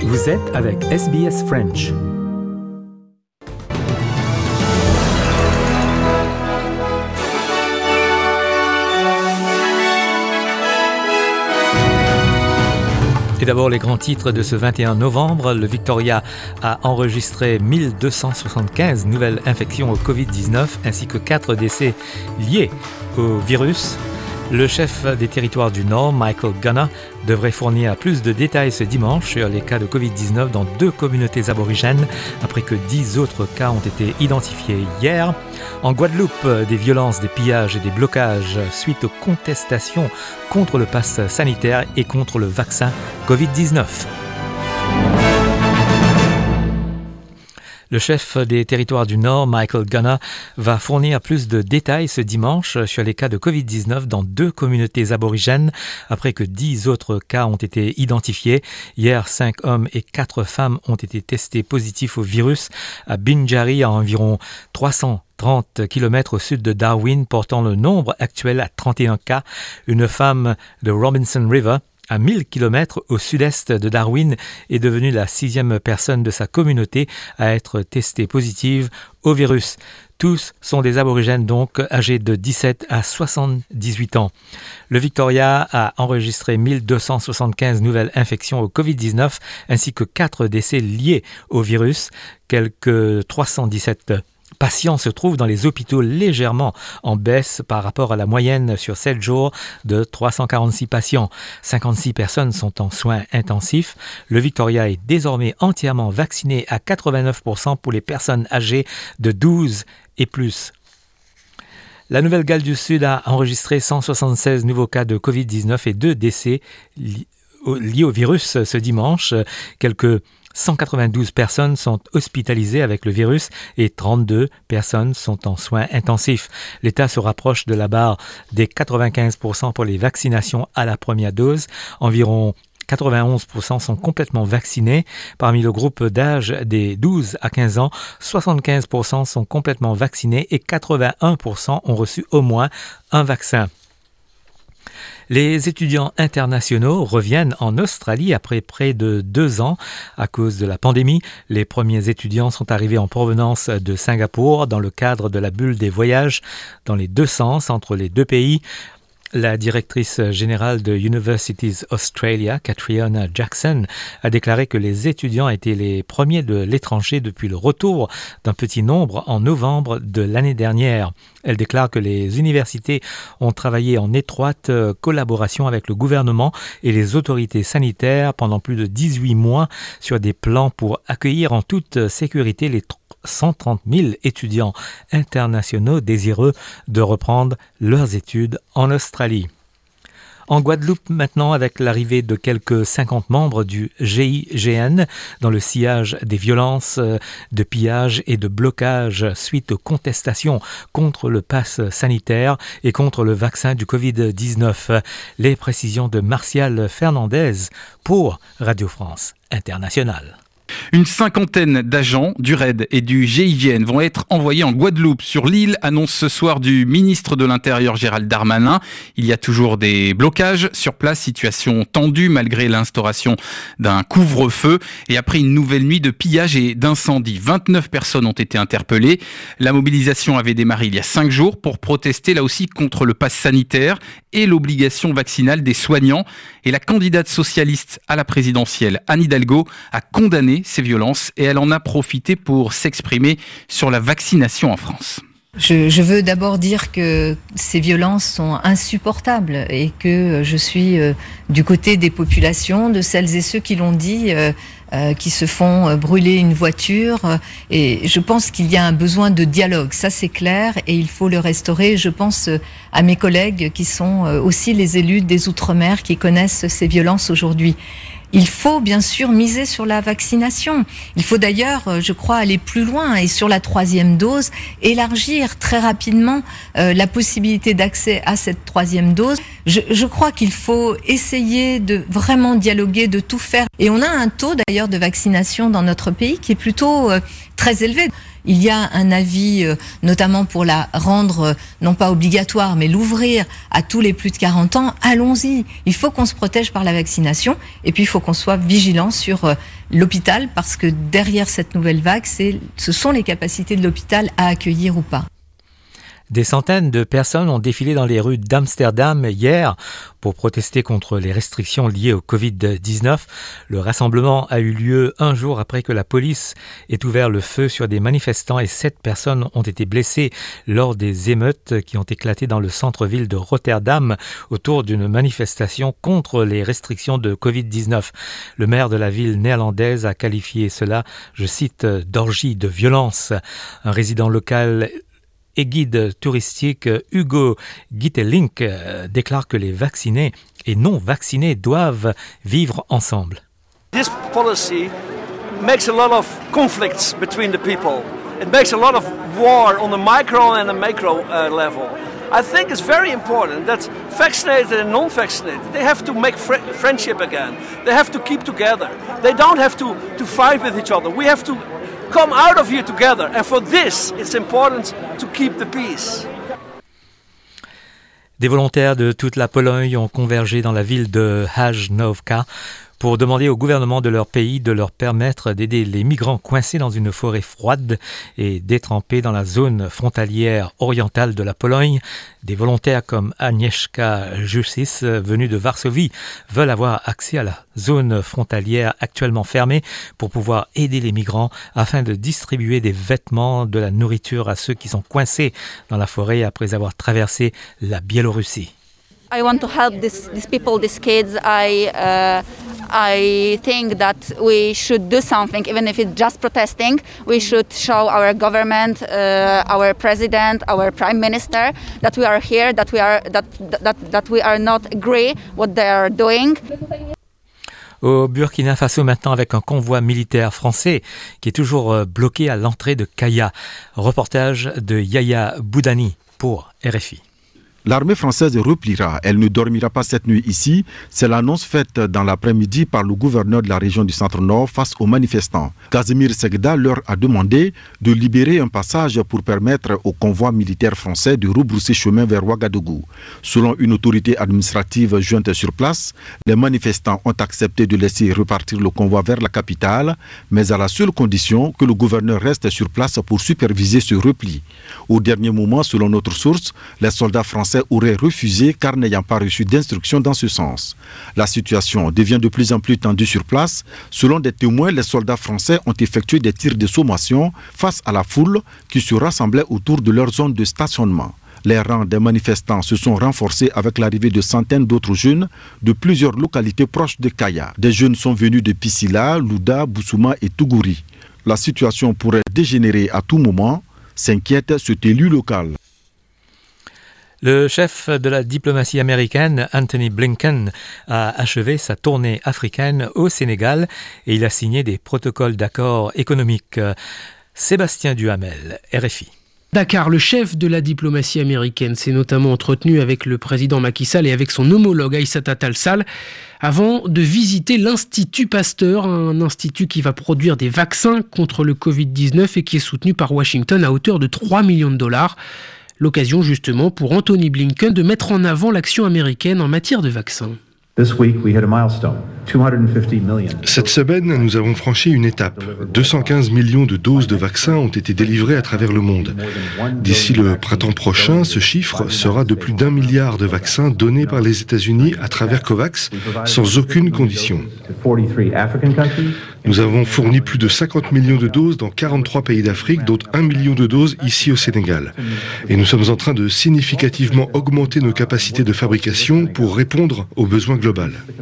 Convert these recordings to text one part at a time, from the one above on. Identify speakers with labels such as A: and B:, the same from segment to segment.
A: Vous êtes avec SBS French. Et d'abord les grands titres de ce 21 novembre. Le Victoria a enregistré 1275 nouvelles infections au Covid-19 ainsi que 4 décès liés au virus. Le chef des territoires du Nord, Michael Gunner, devrait fournir plus de détails ce dimanche sur les cas de Covid-19 dans 2 communautés aborigènes après que 10 autres cas ont été identifiés hier. En Guadeloupe, des violences, des pillages et des blocages suite aux contestations contre le pass sanitaire et contre le vaccin Covid-19. Le chef des territoires du Nord, Michael Gunner, va fournir plus de détails ce dimanche sur les cas de Covid-19 dans 2 communautés aborigènes après que 10 autres cas ont été identifiés. Hier, 5 hommes et 4 femmes ont été testés positifs au virus à Binjari, à environ 330 km au sud de Darwin, portant le nombre actuel à 31 cas. Une femme de Robinson River, à 1000 km au sud-est de Darwin, est devenue la 6e personne de sa communauté à être testée positive au virus. Tous sont des aborigènes donc âgés de 17 à 78 ans. Le Victoria a enregistré 1275 nouvelles infections au Covid-19 ainsi que 4 décès liés au virus. Quelques 317 patients se trouvent dans les hôpitaux légèrement en baisse par rapport à la moyenne sur 7 jours de 346 patients. 56 personnes sont en soins intensifs. Le Victoria est désormais entièrement vacciné à 89% pour les personnes âgées de 12 et plus. La Nouvelle-Galles du Sud a enregistré 176 nouveaux cas de Covid-19 et 2 décès liés au virus ce dimanche. Quelques 192 personnes sont hospitalisées avec le virus et 32 personnes sont en soins intensifs. L'État se rapproche de la barre des 95% pour les vaccinations à la première dose. Environ 91% sont complètement vaccinés. Parmi le groupe d'âge des 12 à 15 ans, 75% sont complètement vaccinés et 81% ont reçu au moins un vaccin. Les étudiants internationaux reviennent en Australie après près de 2 ans à cause de la pandémie. Les premiers étudiants sont arrivés en provenance de Singapour dans le cadre de la bulle des voyages dans les 2 sens entre les 2 pays. La directrice générale de Universities Australia, Catriona Jackson, a déclaré que les étudiants étaient les premiers de l'étranger depuis le retour d'un petit nombre en novembre de l'année dernière. Elle déclare que les universités ont travaillé en étroite collaboration avec le gouvernement et les autorités sanitaires pendant plus de 18 mois sur des plans pour accueillir en toute sécurité les 130 000 étudiants internationaux désireux de reprendre leurs études en Australie. En Guadeloupe maintenant, avec l'arrivée de quelques 50 membres du GIGN dans le sillage des violences, de pillage et de blocage suite aux contestations contre le pass sanitaire et contre le vaccin du Covid-19. Les précisions de Martial Fernandez pour Radio France Internationale.
B: Une 50aine d'agents du RAID et du GIGN vont être envoyés en Guadeloupe sur l'île, annonce ce soir du ministre de l'Intérieur Gérald Darmanin. Il y a toujours des blocages sur place, situation tendue malgré l'instauration d'un couvre-feu et après une nouvelle nuit de pillage et d'incendie. 29 personnes ont été interpellées. La mobilisation avait démarré il y a 5 jours pour protester là aussi contre le pass sanitaire et l'obligation vaccinale des soignants. Et la candidate socialiste à la présidentielle, Anne Hidalgo, a condamné ces violences et elle en a profité pour s'exprimer sur la vaccination en France.
C: Je veux d'abord dire que ces violences sont insupportables et que je suis du côté des populations, de celles et ceux qui l'ont dit, qui se font brûler une voiture. Et je pense qu'il y a un besoin de dialogue, ça c'est clair, et il faut le restaurer. Je pense à mes collègues qui sont aussi les élus des Outre-mer qui connaissent ces violences aujourd'hui. Il faut bien sûr miser sur la vaccination. Il faut d'ailleurs, je crois, aller plus loin et sur la 3e dose, élargir très rapidement la possibilité d'accès à cette 3e dose. Je crois qu'il faut essayer de vraiment dialoguer, de tout faire. Et on a un taux d'ailleurs de vaccination dans notre pays qui est plutôt très élevé. il y a un avis, notamment pour la rendre, non pas obligatoire, mais l'ouvrir à tous les plus de 40 ans, allons-y. Il faut qu'on se protège par la vaccination et puis il faut qu'on soit vigilant sur l'hôpital parce que derrière cette nouvelle vague, ce sont les capacités de l'hôpital à accueillir ou pas.
A: Des centaines de personnes ont défilé dans les rues d'Amsterdam hier pour protester contre les restrictions liées au Covid-19. Le rassemblement a eu lieu un jour après que la police ait ouvert le feu sur des manifestants et 7 personnes ont été blessées lors des émeutes qui ont éclaté dans le centre-ville de Rotterdam autour d'une manifestation contre les restrictions de Covid-19. Le maire de la ville néerlandaise a qualifié cela, je cite, d'orgie de violence. Un résident local et guide touristique Hugo Gittelink déclare que les vaccinés et non vaccinés doivent vivre ensemble.
D: This policy makes a lot of conflicts between the people. It makes a lot of war on the micro and the macro level. I think it's very important that vaccinated and non-vaccinated, they have to make friendship again. They have to keep together. They don't have to fight with each other. We have to come out of here together, and for this, it's important to keep the peace.
A: Des volontaires de toute la Pologne ont convergé dans la ville de Hajnówka pour demander au gouvernement de leur pays de leur permettre d'aider les migrants coincés dans une forêt froide et détrempés dans la zone frontalière orientale de la Pologne. Des volontaires comme Agnieszka Jusis, venus de Varsovie, veulent avoir accès à la zone frontalière actuellement fermée pour pouvoir aider les migrants afin de distribuer des vêtements, de la nourriture à ceux qui sont coincés dans la forêt après avoir traversé la Biélorussie.
E: I want to help these people, these kids. I think that we should do something, even if it's just protesting. We should show our government, our president, our prime minister that we are here, that we are not agree what they are doing.
A: Au Burkina Faso maintenant avec un convoi militaire français qui est toujours bloqué à l'entrée de Kaya. Reportage de Yaya Boudani pour RFI.
F: L'armée française repliera. Elle ne dormira pas cette nuit ici. C'est l'annonce faite dans l'après-midi par le gouverneur de la région du Centre-Nord face aux manifestants. Casimir Segda leur a demandé de libérer un passage pour permettre au convoi militaire français de rebrousser chemin vers Ouagadougou. Selon une autorité administrative jointe sur place, les manifestants ont accepté de laisser repartir le convoi vers la capitale, mais à la seule condition que le gouverneur reste sur place pour superviser ce repli. Au dernier moment, selon notre source, les soldats français auraient refusé car n'ayant pas reçu d'instructions dans ce sens. La situation devient de plus en plus tendue sur place. Selon des témoins, les soldats français ont effectué des tirs de sommation face à la foule qui se rassemblait autour de leur zone de stationnement. Les rangs des manifestants se sont renforcés avec l'arrivée de centaines d'autres jeunes de plusieurs localités proches de Kaya. Des jeunes sont venus de Pisila, Louda, Boussouma et Tougouri. La situation pourrait dégénérer à tout moment, s'inquiète cet élu local.
A: Le chef de la diplomatie américaine, Anthony Blinken, a achevé sa tournée africaine au Sénégal et il a signé des protocoles d'accord économiques. Sébastien Duhamel, RFI.
G: Dakar, le chef de la diplomatie américaine, s'est notamment entretenu avec le président Macky Sall et avec son homologue Aïssata Tall Sall avant de visiter l'Institut Pasteur, un institut qui va produire des vaccins contre le Covid-19 et qui est soutenu par Washington à hauteur de 3 millions de dollars. L'occasion justement pour Anthony Blinken de mettre en avant l'action américaine en matière de vaccins.
H: Cette semaine, nous avons franchi une étape. 215 millions de doses de vaccins ont été délivrées à travers le monde. D'ici le printemps prochain, ce chiffre sera de plus d'1 milliard de vaccins donnés par les États-Unis à travers COVAX, sans aucune condition. Nous avons fourni plus de 50 millions de doses dans 43 pays d'Afrique, dont 1 million de doses ici au Sénégal. Et nous sommes en train de significativement augmenter nos capacités de fabrication pour répondre aux besoins globaux.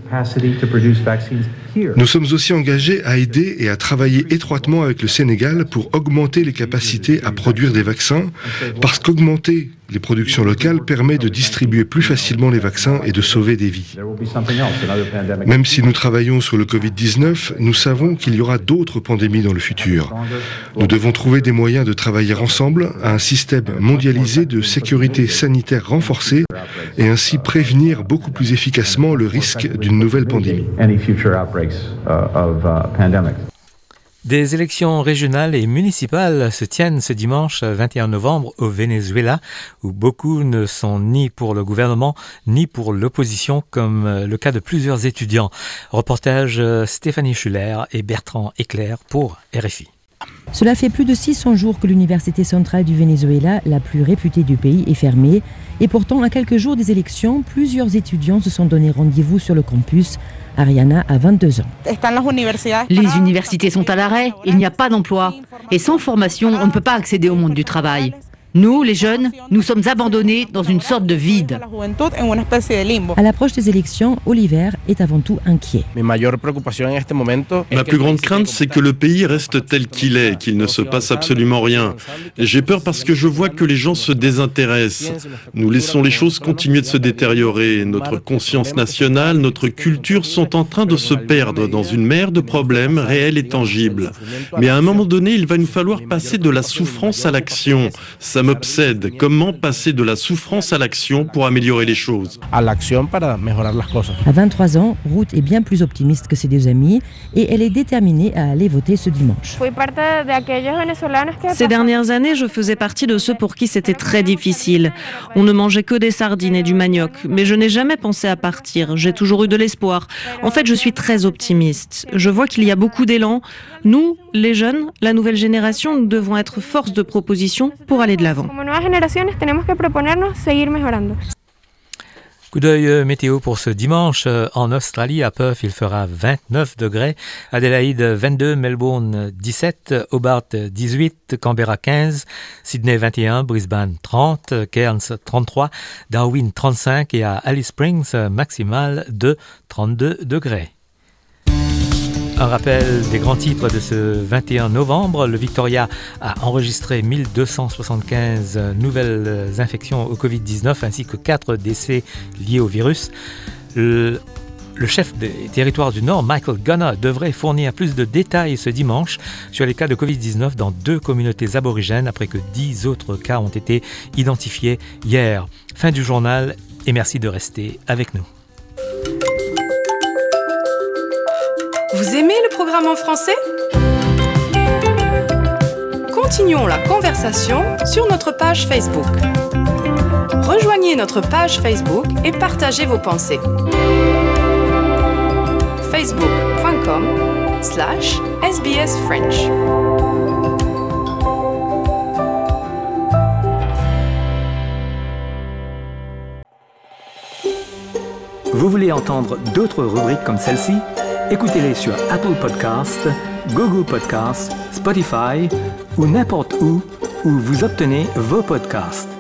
H: Nous sommes aussi engagés à aider et à travailler étroitement avec le Sénégal pour augmenter les capacités à produire des vaccins, parce qu'augmenter les productions locales permet de distribuer plus facilement les vaccins et de sauver des vies. Même si nous travaillons sur le Covid-19, nous savons qu'il y aura d'autres pandémies dans le futur. Nous devons trouver des moyens de travailler ensemble à un système mondialisé de sécurité sanitaire renforcé et ainsi prévenir beaucoup plus efficacement le risque d'une nouvelle pandémie.
A: Des élections régionales et municipales se tiennent ce dimanche 21 novembre au Venezuela, où beaucoup ne sont ni pour le gouvernement ni pour l'opposition, comme le cas de plusieurs étudiants. Reportage Stéphanie Schuller et Bertrand Éclair pour RFI.
I: Cela fait plus de 600 jours que l'université centrale du Venezuela, la plus réputée du pays, est fermée. Et pourtant, à quelques jours des élections, plusieurs étudiants se sont donné rendez-vous sur le campus. Ariana a 22 ans.
J: Les universités sont à l'arrêt, il n'y a pas d'emploi. Et sans formation, on ne peut pas accéder au monde du travail. Nous, les jeunes, nous sommes abandonnés dans une sorte de vide.
I: À l'approche des élections, Oliver est avant tout inquiet.
K: Ma plus grande crainte, c'est que le pays reste tel qu'il est, qu'il ne se passe absolument rien. J'ai peur parce que je vois que les gens se désintéressent. Nous laissons les choses continuer de se détériorer. Notre conscience nationale, notre culture sont en train de se perdre dans une mer de problèmes réels et tangibles. Mais à un moment donné, il va nous falloir passer de la souffrance à l'action. Ça m'obsède. Comment passer de la souffrance à l'action pour améliorer les choses?
I: À 23 ans, Ruth est bien plus optimiste que ses deux amis et elle est déterminée à aller voter ce dimanche.
L: Ces dernières années, je faisais partie de ceux pour qui c'était très difficile. On ne mangeait que des sardines et du manioc, mais je n'ai jamais pensé à partir. J'ai toujours eu de l'espoir. En fait, je suis très optimiste. Je vois qu'il y a beaucoup d'élan. Nous, les jeunes, la nouvelle génération, nous devons être force de proposition pour aller de l'avant.
A: Coup d'œil météo pour ce dimanche. En Australie, à Perth, il fera 29 degrés. Adélaïde, 22. Melbourne, 17. Hobart, 18. Canberra, 15. Sydney, 21. Brisbane, 30. Cairns, 33. Darwin, 35. Et à Alice Springs, maximale de 32 degrés. Un rappel des grands titres de ce 21 novembre. Le Victoria a enregistré 1275 nouvelles infections au Covid-19 ainsi que 4 décès liés au virus. Le chef des territoires du Nord, Michael Gunner, devrait fournir plus de détails ce dimanche sur les cas de Covid-19 dans 2 communautés aborigènes après que 10 autres cas ont été identifiés hier. Fin du journal et merci de rester avec nous.
M: Vous aimez le programme en français ? Continuons la conversation sur notre page Facebook. Rejoignez notre page Facebook et partagez vos pensées. facebook.com/SBS French.
N: Vous voulez entendre d'autres rubriques comme celle-ci ? Écoutez-les sur Apple Podcasts, Google Podcasts, Spotify ou n'importe où vous obtenez vos podcasts.